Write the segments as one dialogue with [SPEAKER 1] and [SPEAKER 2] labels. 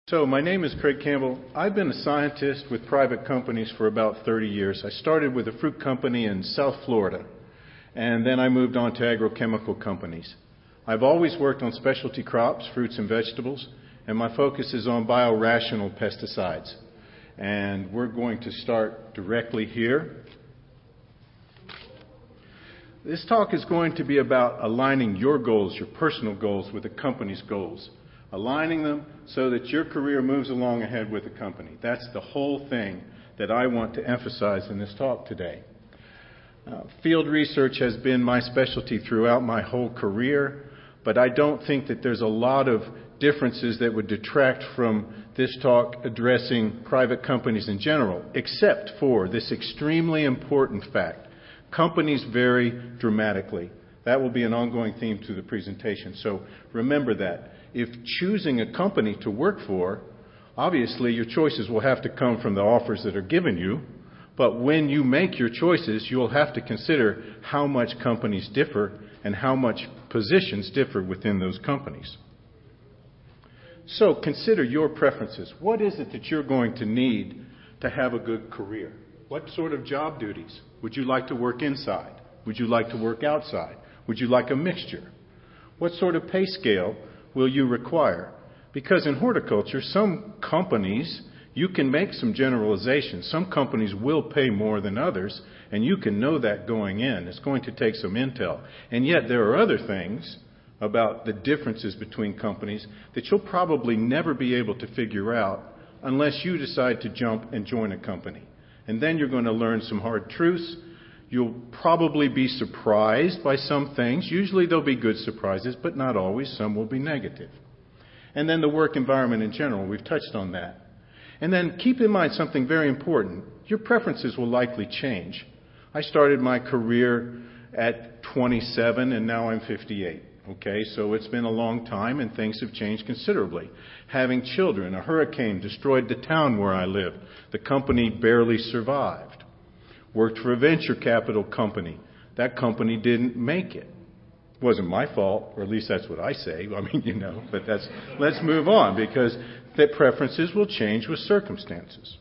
[SPEAKER 1] So my name is Craig Campbell. I've been a scientist with private companies for about 30 years. I started with a fruit company in South Florida, and then I moved on to agrochemical companies. I've always worked on specialty crops, fruits and vegetables, and my focus is on biorational pesticides. And we're going to start directly here. This talk is going to be about aligning your goals, your personal goals, with the company's goals. Aligning them so that your career moves along ahead with the company. That's the whole thing that I want to emphasize in this talk today. Field research has been my specialty throughout my whole career, but I don't think that there's a lot of differences that would detract from this talk addressing private companies in general, except for this extremely important fact. Companies vary dramatically. That will be an ongoing theme to the presentation. So remember that. If choosing a company to work for, obviously your choices will have to come from the offers that are given you. But when you make your choices, you'll have to consider how much companies differ and how much positions differ within those companies. So consider your preferences. What is it that you're going to need to have a good career? What sort of job duties? Would you like to work inside? Would you like to work outside? Would you like a mixture? What sort of pay scale will you require? Because in horticulture, some companies, you can make some generalizations. Some companies will pay more than others, and you can know that going in. It's going to take some intel. And yet there are other things about the differences between companies that you'll probably never be able to figure out unless you decide to jump and join a company. And then you're going to learn some hard truths. You'll probably be surprised by some things. Usually there'll be good surprises, but not always. Some will be negative. And then the work environment in general. We've touched on that. And then keep in mind something very important. Your preferences will likely change. I started my career at 27 and now I'm 58. Okay, so it's been a long time and things have changed considerably. Having children, a hurricane destroyed the town where I lived. The company barely survived. Worked for a venture capital company. That company didn't make it. Wasn't my fault, or at least that's what I say. I mean, but let's move on because the preferences will change with circumstances.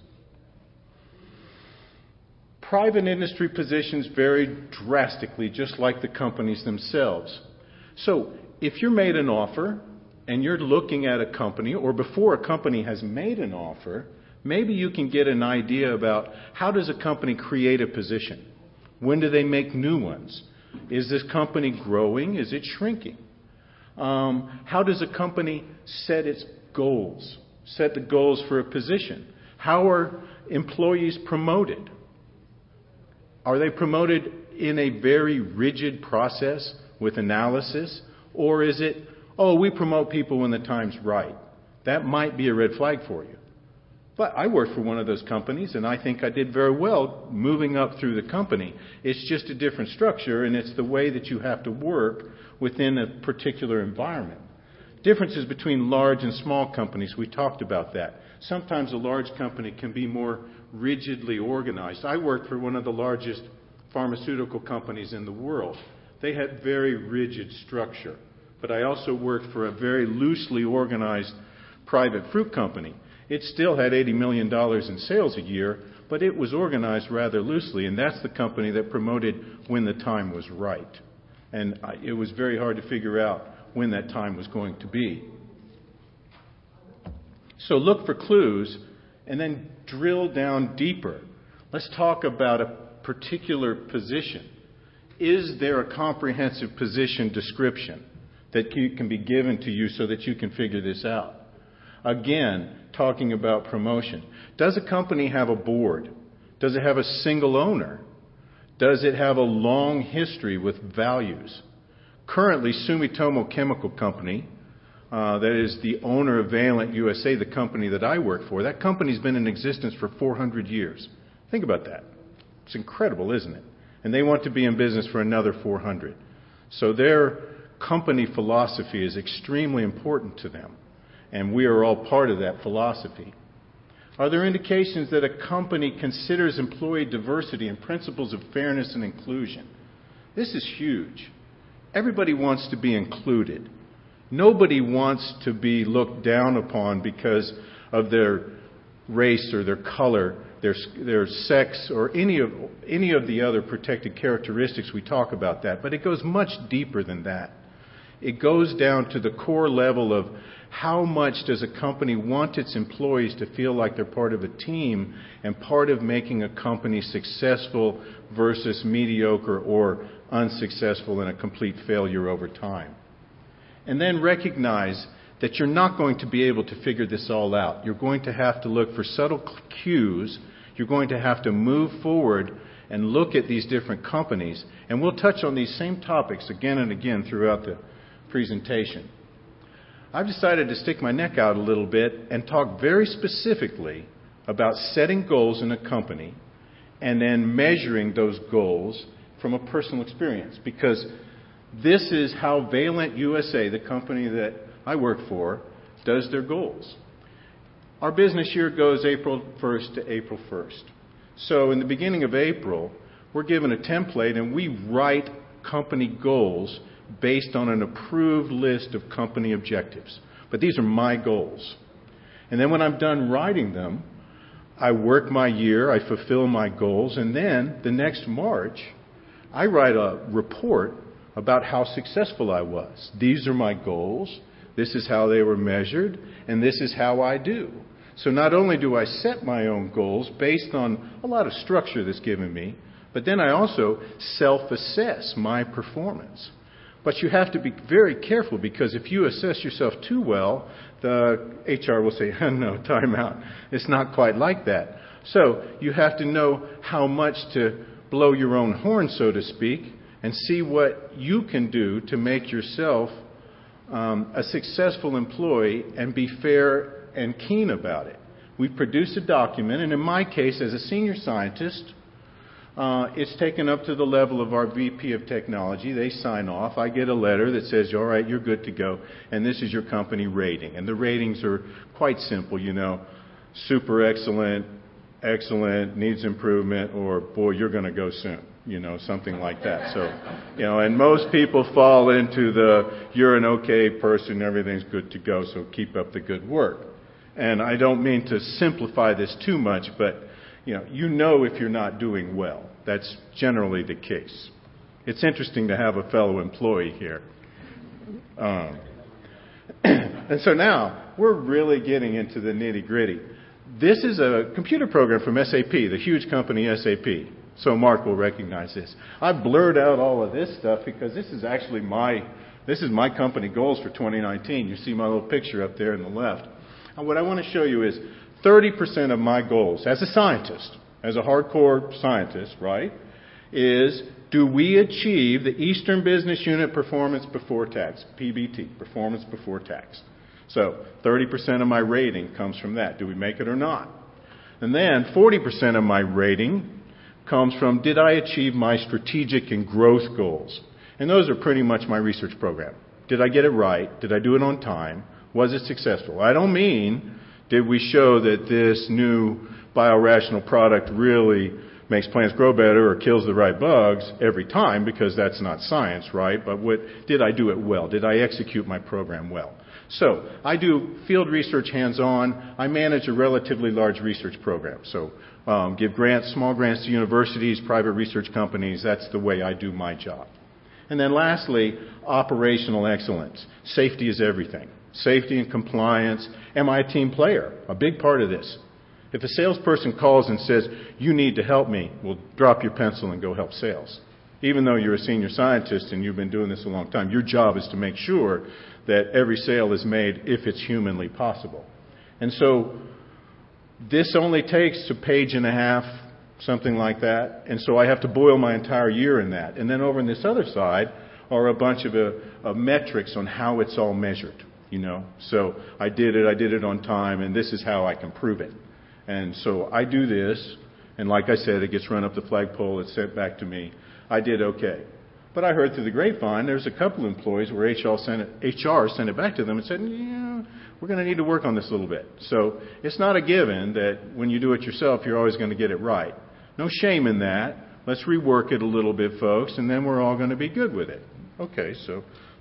[SPEAKER 1] Private industry positions vary drastically, just like the companies themselves. So if you're made an offer and you're looking at a company, or before a company has made an offer, maybe you can get an idea about how does a company create a position? When do they make new ones? Is this company growing? Is it shrinking? How does a company set its goals? Set the goals for a position? How are employees promoted? Are they promoted in a very rigid process with analysis? Or is it, we promote people when the time's right? That might be a red flag for you. But I worked for one of those companies, and I think I did very well moving up through the company. It's just a different structure, and it's the way that you have to work within a particular environment. Differences between large and small companies, we talked about that. Sometimes a large company can be more rigidly organized. I worked for one of the largest pharmaceutical companies in the world. They had very rigid structure. But I also worked for a very loosely organized private fruit company. It still had $80 million in sales a year, but it was organized rather loosely, and that's the company that promoted when the time was right. And it was very hard to figure out when that time was going to be. So look for clues and then drill down deeper. Let's talk about a particular position. Is there a comprehensive position description that can be given to you so that you can figure this out? Again, talking about promotion. Does a company have a board? Does it have a single owner? Does it have a long history with values? Currently, Sumitomo Chemical Company, that is the owner of Valent USA, the company that I work for, that company's been in existence for 400 years. Think about that. It's incredible, isn't it? And they want to be in business for another 400. So their company philosophy is extremely important to them. And we are all part of that philosophy. Are there indications that a company considers employee diversity and principles of fairness and inclusion? This is huge. Everybody wants to be included. Nobody wants to be looked down upon because of their race or their color, their sex, or any of the other protected characteristics. We talk about that, but it goes much deeper than that. It goes down to the core level of how much does a company want its employees to feel like they're part of a team and part of making a company successful versus mediocre or unsuccessful and a complete failure over time. And then recognize that you're not going to be able to figure this all out. You're going to have to look for subtle cues. You're going to have to move forward and look at these different companies. And we'll touch on these same topics again and again throughout the presentation. I've decided to stick my neck out a little bit and talk very specifically about setting goals in a company and then measuring those goals from a personal experience. Because this is how Valent USA, the company that I work for, does their goals. Our business year goes April 1st to April 1st. So in the beginning of April, we're given a template and we write company goals based on an approved list of company objectives. But these are my goals. And then when I'm done writing them, I work my year, I fulfill my goals, and then the next March, I write a report about how successful I was. These are my goals, this is how they were measured, and this is how I do. So not only do I set my own goals based on a lot of structure that's given me, but then I also self-assess my performance. But you have to be very careful, because if you assess yourself too well, the HR will say, no, time out. It's not quite like that. So you have to know how much to blow your own horn, so to speak, and see what you can do to make yourself a successful employee and be fair and keen about it. We produce a document, and in my case, as a senior scientist, it's taken up to the level of our VP of technology. They sign off. I get a letter that says, all right, you're good to go, and this is your company rating. And the ratings are quite simple, super excellent, excellent, needs improvement, or boy, you're going to go soon, something like that. So, and most people fall into the, you're an okay person, everything's good to go, so keep up the good work. And I don't mean to simplify this too much, but you know if you're not doing well. That's generally the case. It's interesting to have a fellow employee here. And so now we're really getting into the nitty-gritty. This is a computer program from SAP, the huge company SAP. So Mark will recognize this. I blurred out all of this stuff because this is actually my company goals for 2019. You see my little picture up there on the left. And what I want to show you is 30% of my goals as a scientist, as a hardcore scientist, right, is do we achieve the Eastern Business Unit performance before tax, PBT, performance before tax. So 30% of my rating comes from that. Do we make it or not? And then 40% of my rating comes from did I achieve my strategic and growth goals? And those are pretty much my research program. Did I get it right? Did I do it on time? Was it successful? I don't mean did we show that this new biorational product really makes plants grow better or kills the right bugs every time, because that's not science, right? But did I do it well? Did I execute my program well? So I do field research hands-on. I manage a relatively large research program. So give grants, small grants to universities, private research companies. That's the way I do my job. And then lastly, operational excellence. Safety is everything. Safety and compliance. Am I a team player? A big part of this. If a salesperson calls and says, you need to help me, well, drop your pencil and go help sales. Even though you're a senior scientist and you've been doing this a long time, your job is to make sure that every sale is made if it's humanly possible. And so this only takes a page and a half, something like that. And so I have to boil my entire year in that. And then over on this other side are a bunch of metrics on how it's all measured. So I did it on time, and this is how I can prove it. And so I do this, and like I said, it gets run up the flagpole, it's sent back to me. I did okay. But I heard through the grapevine there's a couple of employees where HR sent it back to them and said, we're going to need to work on this a little bit. So it's not a given that when you do it yourself, you're always going to get it right. No shame in that. Let's rework it a little bit, folks, and then we're all going to be good with it. Okay, so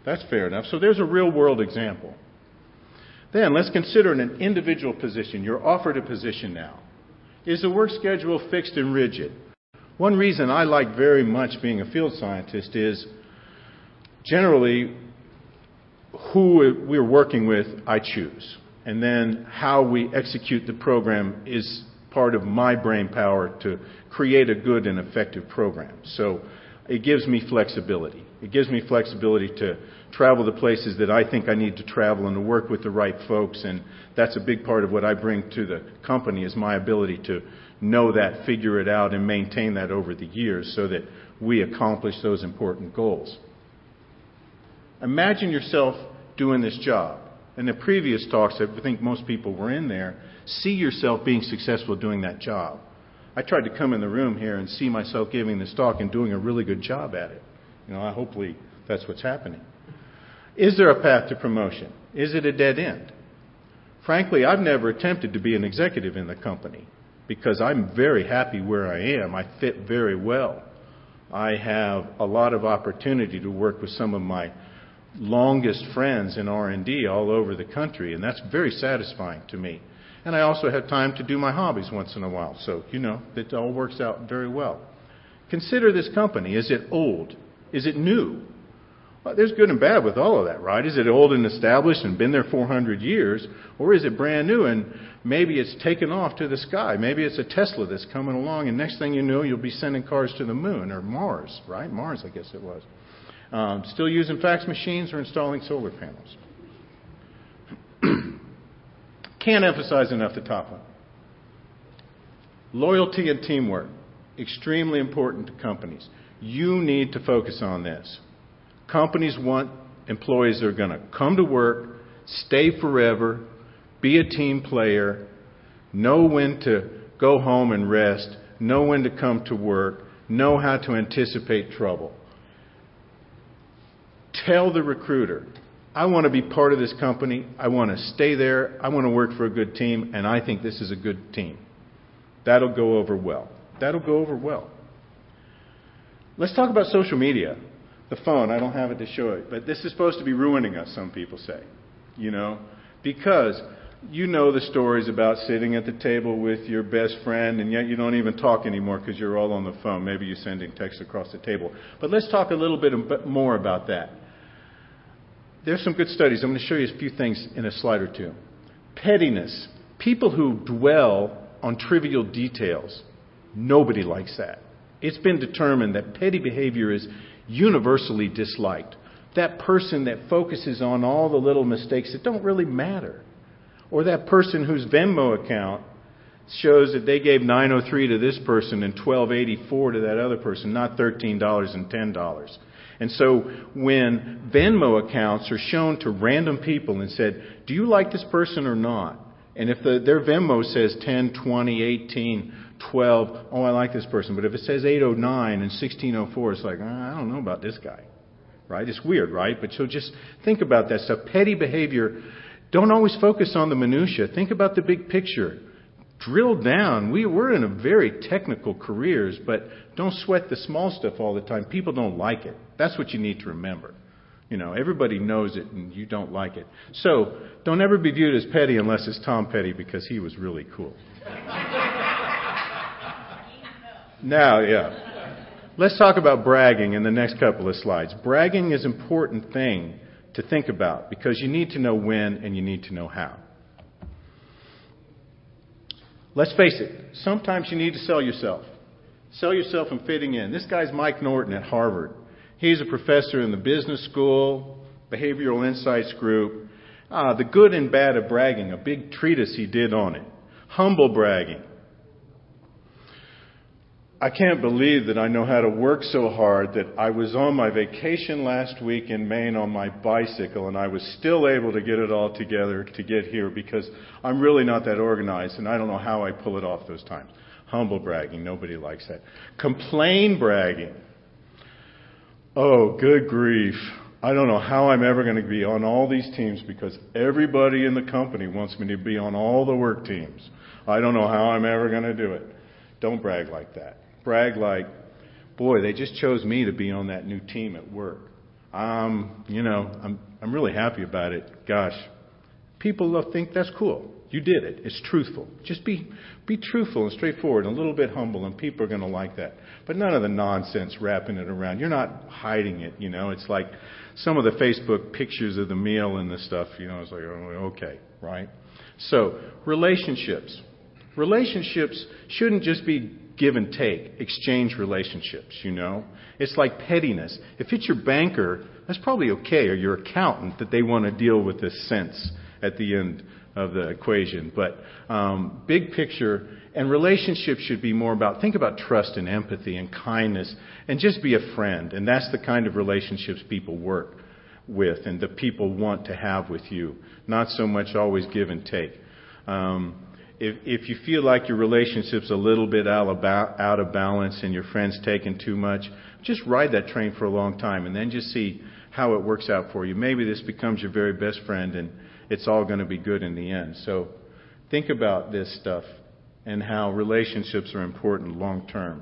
[SPEAKER 1] That's fair enough. So there's a real-world example. Then let's consider an individual position. You're offered a position now. Is the work schedule fixed and rigid? One reason I like very much being a field scientist is generally who we're working with, I choose. And then how we execute the program is part of my brain power to create a good and effective program. So it gives me flexibility. It gives me flexibility to travel the places that I think I need to travel and to work with the right folks. And that's a big part of what I bring to the company is my ability to know that, figure it out, and maintain that over the years so that we accomplish those important goals. Imagine yourself doing this job. In the previous talks, I think most people were in there, see yourself being successful doing that job. I tried to come in the room here and see myself giving this talk and doing a really good job at it. Hopefully that's what's happening. Is there a path to promotion? Is it a dead end? Frankly, I've never attempted to be an executive in the company because I'm very happy where I am. I fit very well. I have a lot of opportunity to work with some of my longest friends in R&D all over the country, and that's very satisfying to me. And I also have time to do my hobbies once in a while, so it all works out very well. Consider this company. Is it old? Is it new? Well, there's good and bad with all of that, right? Is it old and established and been there 400 years, or is it brand new and maybe it's taken off to the sky? Maybe it's a Tesla that's coming along, and next thing you know, you'll be sending cars to the moon or Mars, right? Mars, I guess it was. Still using fax machines or installing solar panels. Can't emphasize enough the top one. Loyalty and teamwork, extremely important to companies. You need to focus on this. Companies want employees that are going to come to work, stay forever, be a team player, know when to go home and rest, know when to come to work, know how to anticipate trouble. Tell the recruiter, I want to be part of this company. I want to stay there. I want to work for a good team, and I think this is a good team. That'll go over well. That'll go over well. Let's talk about social media. The phone, I don't have it to show it, but this is supposed to be ruining us, some people say. Because the stories about sitting at the table with your best friend, and yet you don't even talk anymore because you're all on the phone. Maybe you're sending texts across the table. But let's talk a little bit more about that. There's some good studies. I'm going to show you a few things in a slide or two. Pettiness. People who dwell on trivial details. Nobody likes that. It's been determined that petty behavior is universally disliked. That person that focuses on all the little mistakes that don't really matter. Or that person whose Venmo account shows that they gave $9.03 to this person and $12.84 to that other person, not $13 and $10. And so when Venmo accounts are shown to random people and said, do you like this person or not? And if their Venmo says 10, 20, 18, 12, oh, I like this person. But if it says 809 and 1604, it's like, I don't know about this guy. Right? It's weird, right? But so just think about that stuff. Petty behavior. Don't always focus on the minutia. Think about the big picture. Drill down. We're in a very technical careers, but don't sweat the small stuff all the time. People don't like it. That's what you need to remember. Everybody knows it and you don't like it. So don't ever be viewed as petty unless it's Tom Petty because he was really cool. Now, let's talk about bragging in the next couple of slides. Bragging is an important thing to think about because you need to know when and you need to know how. Let's face it, sometimes you need to sell yourself. Sell yourself and fitting in. This guy's Mike Norton at Harvard. He's a professor in the business school, behavioral insights group. The good and bad of bragging, a big treatise he did on it. Humble bragging. I can't believe that I know how to work so hard that I was on my vacation last week in Maine on my bicycle and I was still able to get it all together to get here because I'm really not that organized and I don't know how I pull it off those times. Humble bragging. Nobody likes that. Complain bragging. Oh, good grief. I don't know how I'm ever going to be on all these teams because everybody in the company wants me to be on all the work teams. I don't know how I'm ever going to do it. Don't brag like that. Brag like, boy, they just chose me to be on that new team at work. I'm really happy about it. Gosh, people will think that's cool. You did it. It's truthful. Just be truthful and straightforward and a little bit humble, and people are going to like that. But none of the nonsense wrapping it around. You're not hiding it, It's like some of the Facebook pictures of the meal and the stuff, It's like, oh, okay, right? So, relationships. Relationships shouldn't just be give and take, exchange relationships, It's like pettiness. If it's your banker, that's probably okay, or your accountant, that they want to deal with this sense at the end of the equation. But big picture, and relationships should be more about, think about trust and empathy and kindness, and just be a friend. And that's the kind of relationships people work with and the people want to have with you. Not so much always give and take. If you feel like your relationship's a little bit out of balance and your friend's taking too much, just ride that train for a long time and then just see how it works out for you. Maybe this becomes your very best friend and it's all going to be good in the end. So think about this stuff and how relationships are important long term.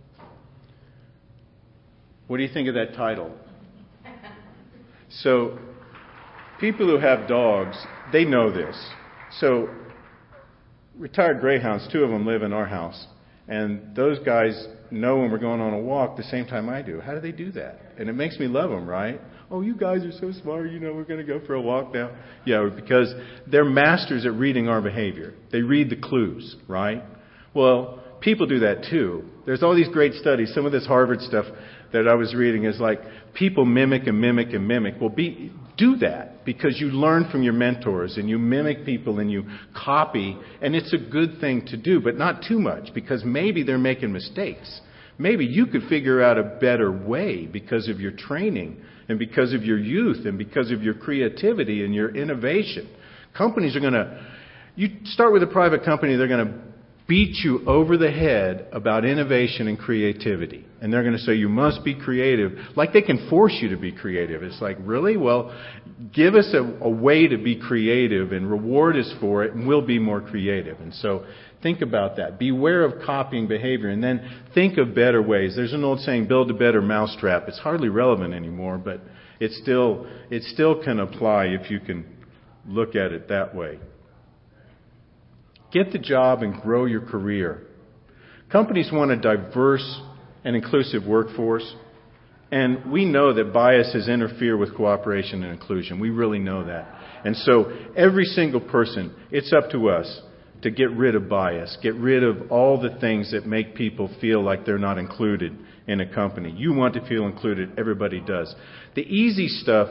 [SPEAKER 1] What do you think of that title? So people who have dogs, they know this. So retired greyhounds, 2 of them live in our house. And those guys know when we're going on a walk the same time I do. How do they do that? And it makes me love them, right? Oh, you guys are so smart. We're going to go for a walk now. Yeah, because they're masters at reading our behavior. They read the clues, right? Well, people do that too. There's all these great studies. Some of this Harvard stuff that I was reading is like people mimic and mimic and mimic. Well, do that because you learn from your mentors and you mimic people and you copy. And it's a good thing to do, but not too much because maybe they're making mistakes. Maybe you could figure out a better way because of your training and because of your youth and because of your creativity and your innovation. Companies are going to, you start with a private company, they're going to beat you over the head about innovation and creativity. And they're going to say, you must be creative. Like they can force you to be creative. It's like, really? Well, give us a way to be creative and reward us for it and we'll be more creative. And so think about that. Beware of copying behavior and then think of better ways. There's an old saying, build a better mousetrap. It's hardly relevant anymore, but it still can apply if you can look at it that way. Get the job and grow your career. Companies want a diverse and inclusive workforce. And we know that biases interfere with cooperation and inclusion. We really know that. And so every single person, it's up to us to get rid of bias. Get rid of all the things that make people feel like they're not included in a company. You want to feel included. Everybody does. The easy stuff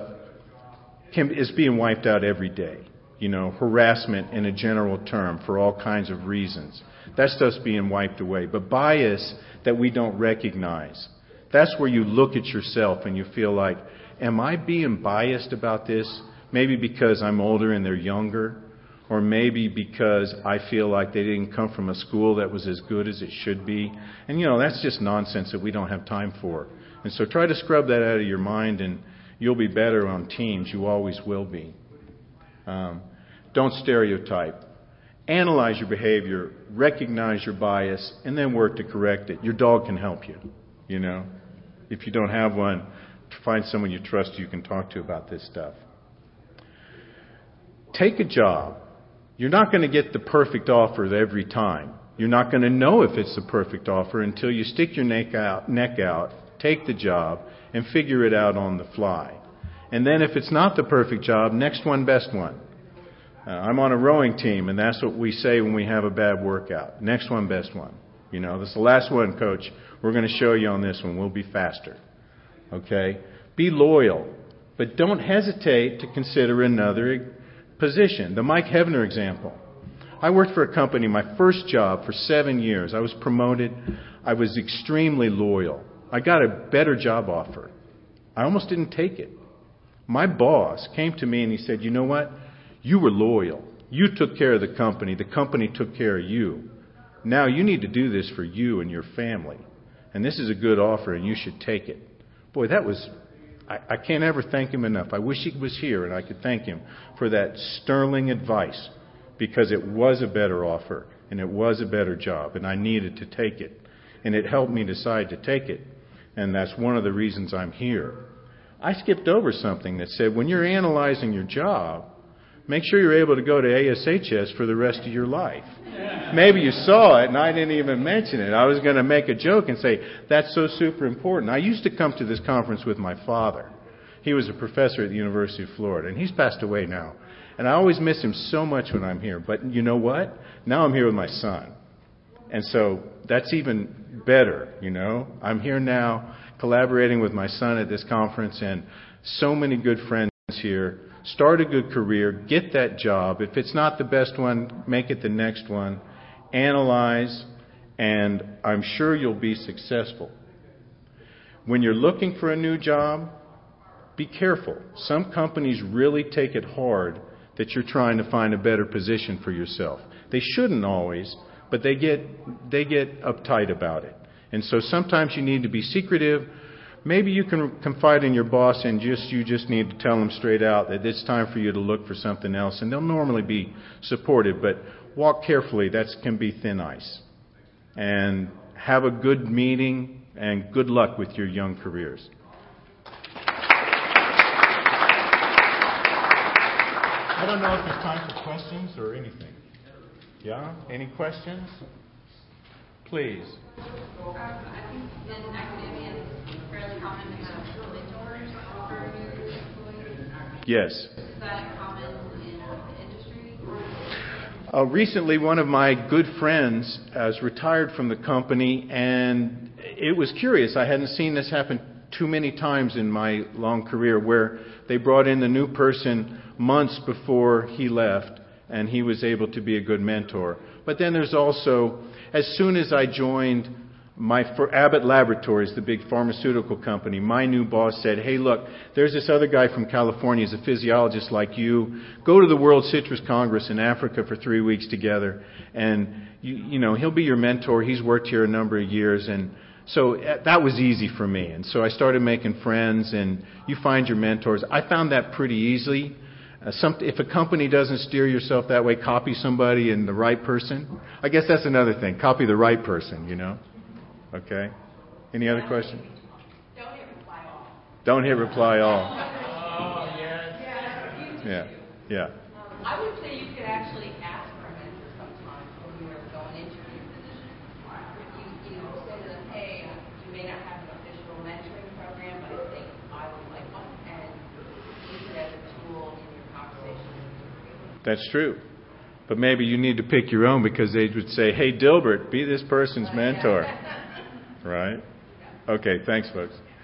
[SPEAKER 1] is being wiped out every day. Harassment in a general term for all kinds of reasons. That stuff's being wiped away. But bias that we don't recognize, that's where you look at yourself and you feel like, am I being biased about this? Maybe because I'm older and they're younger. Or maybe because I feel like they didn't come from a school that was as good as it should be. And that's just nonsense that we don't have time for. And so try to scrub that out of your mind and you'll be better on teams. You always will be. Don't stereotype. Analyze your behavior, recognize your bias, and then work to correct it. Your dog can help you, If you don't have one, find someone you trust you can talk to about this stuff. Take a job. You're not going to get the perfect offer every time. You're not going to know if it's the perfect offer until you stick your neck out, take the job, and figure it out on the fly. And then if it's not the perfect job, next one, best one. I'm on a rowing team, and that's what we say when we have a bad workout. Next one, best one. This is the last one, coach. We're going to show you on this one. We'll be faster. Okay? Be loyal, but don't hesitate to consider another position. The Mike Hevner example. I worked for a company, my first job, for 7 years. I was promoted. I was extremely loyal. I got a better job offer. I almost didn't take it. My boss came to me and he said, you know what? You were loyal. You took care of the company. The company took care of you. Now you need to do this for you and your family. And this is a good offer and you should take it. Boy, that was, I can't ever thank him enough. I wish he was here and I could thank him for that sterling advice because it was a better offer and it was a better job and I needed to take it. And it helped me decide to take it. And that's one of the reasons I'm here. I skipped over something that said when you're analyzing your job, make sure you're able to go to ASHS for the rest of your life. Maybe you saw it and I didn't even mention it. I was going to make a joke and say, that's so super important. I used to come to this conference with my father. He was a professor at the University of Florida, and he's passed away now. And I always miss him so much when I'm here. But you know what? Now I'm here with my son. And so that's even better, you know. I'm here now collaborating with my son at this conference, and so many good friends here. Start a good career, get that job. If it's not the best one, make it the next one. Analyze, and I'm sure you'll be successful. When you're looking for a new job, be careful. Some companies really take it hard that you're trying to find a better position for yourself. They shouldn't always, but they get uptight about it. And so sometimes you need to be secretive. Maybe you can confide in your boss and you just need to tell them straight out that it's time for you to look for something else. And they'll normally be supportive, but walk carefully. That can be thin ice. And have a good meeting and good luck with your young careers. I don't know if there's time for questions or anything. Yeah? Any questions? Please.
[SPEAKER 2] I think in academia it's fairly common to have mentors for new employees.
[SPEAKER 1] Yes.
[SPEAKER 2] Is that common in the industry?
[SPEAKER 1] Recently, one of my good friends has retired from the company, and it was curious. I hadn't seen this happen too many times in my long career, where they brought in the new person months before he left, and he was able to be a good mentor. But then there's also, as soon as I joined for Abbott Laboratories, the big pharmaceutical company, my new boss said, hey, look, there's this other guy from California, he's a physiologist like you. Go to the World Citrus Congress in Africa for 3 weeks together, and you know, he'll be your mentor. He's worked here a number of years, and so that was easy for me. And so I started making friends, and you find your mentors. I found that pretty easily. If a company doesn't steer yourself that way, copy somebody and the right person. I guess that's another thing. Copy the right person, you know. Okay. Any other questions?
[SPEAKER 2] Don't hit reply all.
[SPEAKER 1] Don't hit reply all.
[SPEAKER 2] Oh, yes.
[SPEAKER 1] Yeah. Yeah.
[SPEAKER 2] I would say you could actually ask for a mentor sometimes when you were going into your position. You say to them, hey, you may not have an official mentoring program, but I think I would like one, and use it as a tool in your conversation.
[SPEAKER 1] That's true. But maybe you need to pick your own, because they would say, hey, Dilbert, be this person's mentor. Right? Okay, thanks, folks.